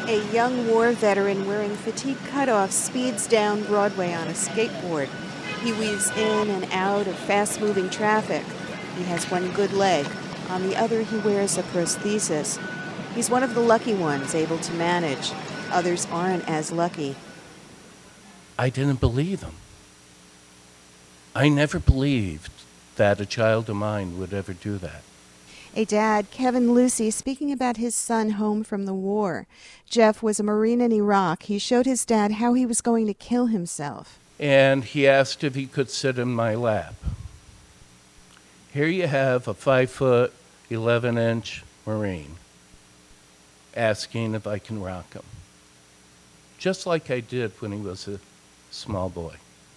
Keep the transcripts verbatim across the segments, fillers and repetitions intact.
A young war veteran wearing fatigue cutoffs speeds down Broadway on a skateboard. He weaves in and out of fast-moving traffic. He has one good leg. On the other, he wears a prosthesis. He's one of the lucky ones able to manage. Others aren't as lucky. I didn't believe him. I never believed that a child of mine would ever do that. A dad, Kevin Lucy, speaking about his son home from the war. Jeff was a Marine in Iraq. He showed his dad how he was going to kill himself. And he asked if he could sit in my lap. Here you have a five foot, eleven inch Marine asking if I can rock him. Just like I did when he was a small boy.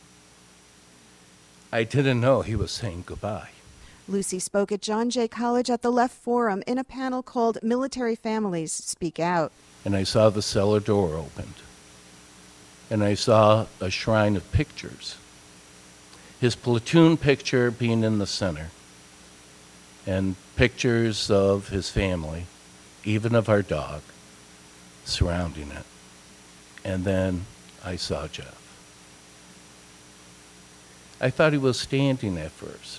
I didn't know he was saying goodbye. Lucy spoke at John Jay College at the Left Forum in a panel called Military Families Speak Out. And I saw the cellar door opened. And I saw a shrine of pictures. His platoon picture being in the center. And pictures of his family, even of our dog, surrounding it. And then I saw Jeff. I thought he was standing at first.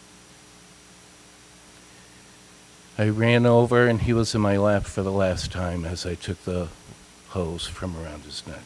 I ran over and he was in my lap for the last time as I took the hose from around his neck.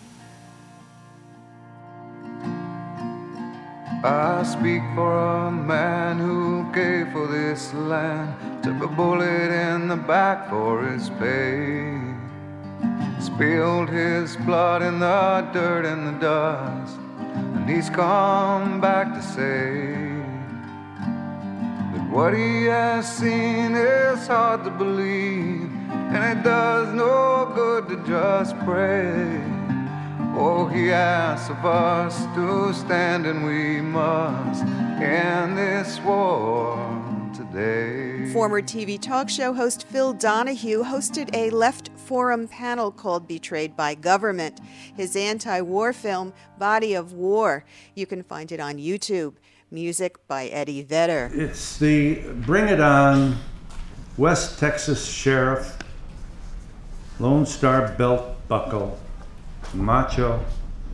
I speak for a man who gave for this land, took a bullet in the back for his pay, spilled his blood in the dirt and the dust, and he's come back to say that what he has seen is hard to believe, and it does no good to just pray. Oh, he asks of us to stand, and we must end this war today. Former T V talk show host Phil Donahue hosted a Left Forum panel called Betrayed by Government, his anti-war film, Body of War. You can find it on YouTube. Music by Eddie Vedder. It's the Bring It On West Texas Sheriff, Lone Star Belt Buckle, macho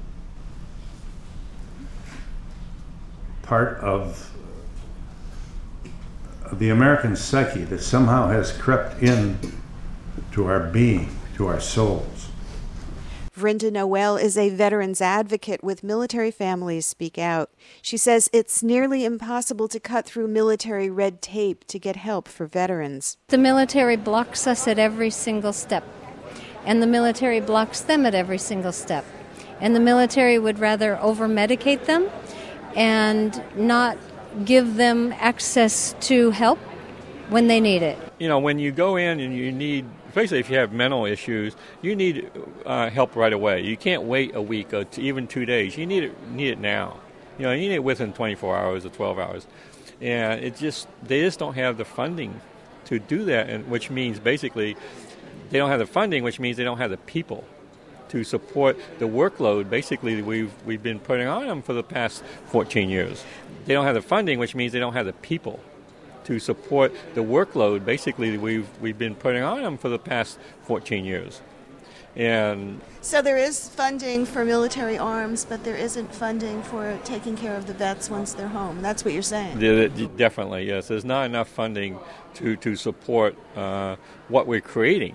part of the American psyche that somehow has crept in to our being, to our souls. Vrinda Noel is a veterans advocate with Military Families Speak Out. She says it's nearly impossible to cut through military red tape to get help for veterans. The military blocks us at every single step, and the military blocks them at every single step. And the military would rather over-medicate them and not give them access to help when they need it. You know, when you go in and you need, especially if you have mental issues, you need uh, help right away. You can't wait a week or t- even two days. You need it, need it now. You know, you need it within twenty-four hours or twelve hours. And it just, they just don't have the funding to do that, and which means basically they don't have the funding, which means they don't have the people to support the workload basically we've we've been putting on them for the past fourteen years. They don't have the funding, which means they don't have the people to support the workload basically we've we've been putting on them for the past fourteen years. And so there is funding for military arms, but there isn't funding for taking care of the vets once they're home. That's what you're saying. Definitely, yes. There's not enough funding to, to support uh, what we're creating.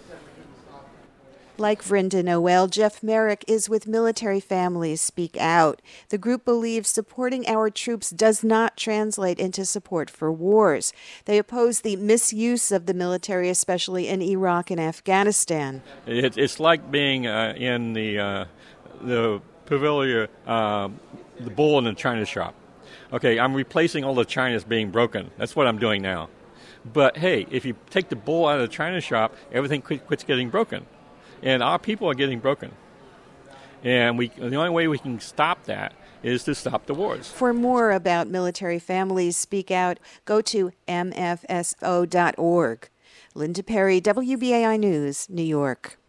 Like Vrinda Noel, Jeff Merrick is with Military Families Speak Out. The group believes supporting our troops does not translate into support for wars. They oppose the misuse of the military, especially in Iraq and Afghanistan. It, it's like being uh, in the uh, the pavilion, uh, the bull in the china shop. Okay, I'm replacing all the chinas being broken. That's what I'm doing now. But hey, if you take the bull out of the china shop, everything quits getting broken. And our people are getting broken. And we the only way we can stop that is to stop the wars. For more about Military Families Speak Out, go to m f s o dot org. Linda Perry, W B A I News, New York.